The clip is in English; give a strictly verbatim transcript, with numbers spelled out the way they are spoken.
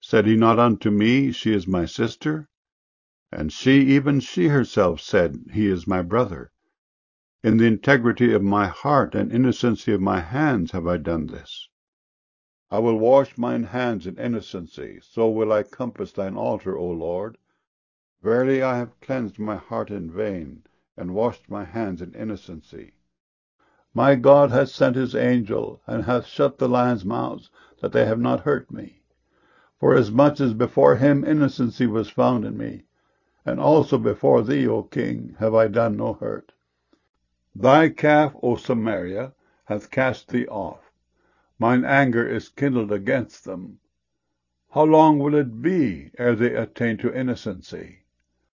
Said he not unto me, She is my sister? And she, even she herself, said, He is my brother. In the integrity of my heart and innocency of my hands have I done this. I will wash mine hands in innocency, so will I compass thine altar, O Lord. Verily I have cleansed my heart in vain, and washed my hands in innocency. My God hath sent his angel, and hath shut the lions' mouths, that they have not hurt me. Forasmuch as before him innocency was found in me, and also before thee, O king, have I done no hurt. Thy calf, O Samaria, hath cast thee off. Mine anger is kindled against them. How long will it be ere they attain to innocency?